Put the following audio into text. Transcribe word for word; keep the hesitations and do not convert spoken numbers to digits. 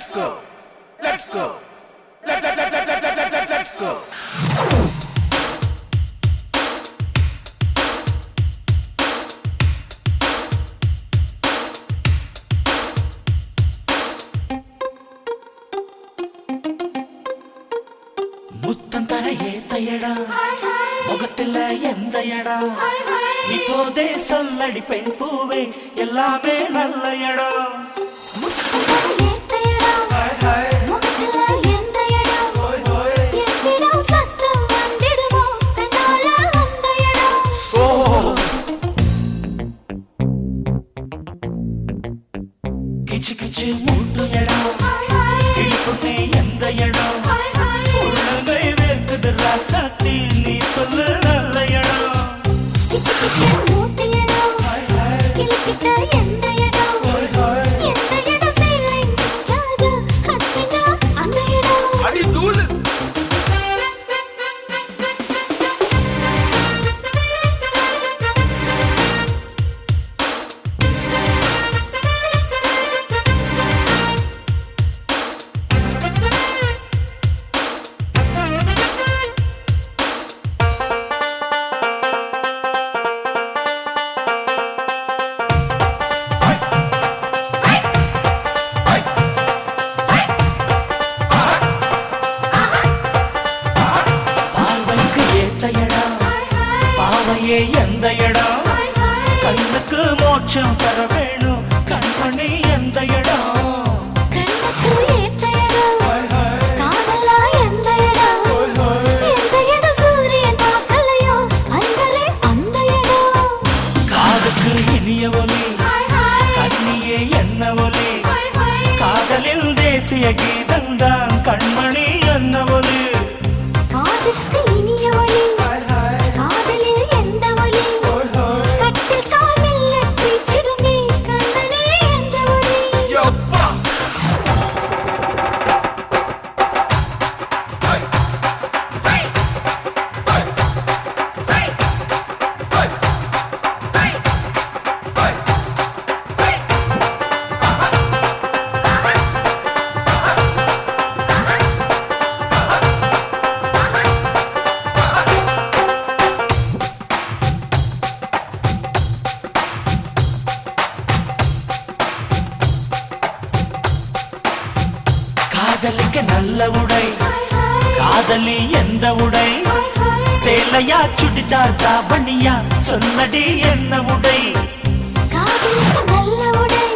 Let's go. Let's go. Let let let let let let let let's go. முத்தம் தர ஏத்தையடா முகத்தில் எந்த எடா இப்போதே சொல்லடி பெண் பூவே எல்லாமே நல்ல இடம் கிச்சு கிச்சு மூட்டு இடம் கிழிப்புட்டே எந்த இடம் உள்ளங்கை வேக்குது ராசாத்தி நீ சொல்லு நல்ல இடம் கிச்சு கிச்சு மூட்டு இடம் கிழிப்பிட்ட எந்த இடம் எந்த இடம் சேலை நிக்காது அச்சனா அந்த இடம் அடி தூளு எந்த இடம் கண்ணுக்கு மோட்சம் தர வேணும் கண்மணி எந்த இடம் கண்ணுக்கு ஏத்த இடம் காதலா எந்த இடம் எந்த இடம் சூரியன் பார்க்கலையோ அன்பரே அந்த இடம் காதுக்கு இனிய ஒலி கண்ணியே என்ன ஒலி காதலில் தேசிய கீதந்தான் கண்மணி என்ன ஒலி காதுக்கு இனிய ஒலி காதலில் எந்த ஒலி கட்டில் காலில் எட்டிச்சிடுமே கண்ணனே எந்த ஒலி யப்பா ஹை ஹை ஹை ஹை ஹை ஹை ஹை ஹை ஆஹா ஆஹா காதலிக்க நல்ல உடை காதலி எந்த உடை சேலையா சுடிதார் தாவணியா சொல்லடி என்ன உடை காதலிக்க நல்ல உடை